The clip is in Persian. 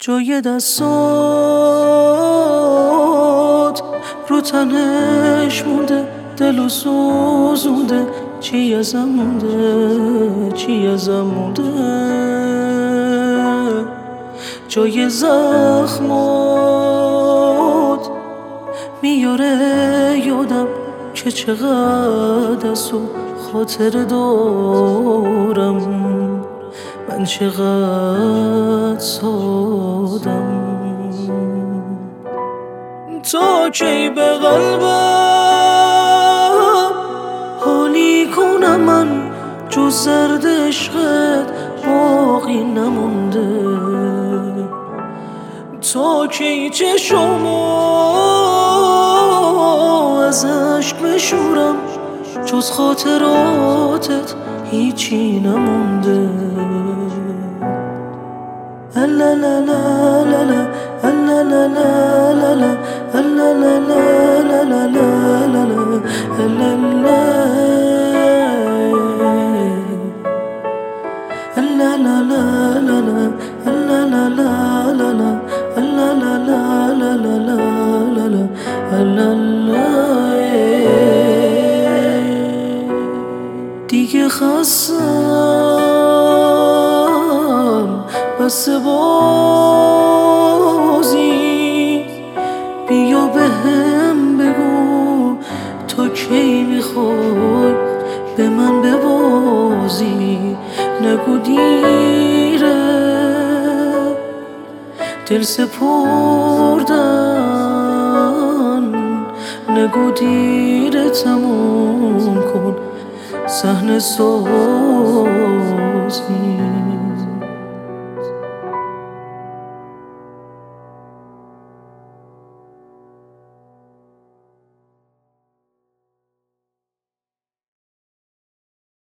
جای دستات رو تنش مونده، دلو سوزونده، چی ازم مونده، چی ازم مونده. جای زخمات میاره یادم که چقدر از تو خاطر دارم، من چقدر سادم. تا کی به قلبم حالی کنم من، جز زرد عشقت باقی نمونده. تا کی چشمو از عشق بشورم، جز خاطراتت هیچی نمونده. لا لا لا لا لا لا لا لا لا لا لا لا لا دیگه خستم بس بازی، بیا بهم بگو تا کی میخوای به من ببازی. نگو دیره دل سپردن، نگو دیره تموم کن صحنه سازی.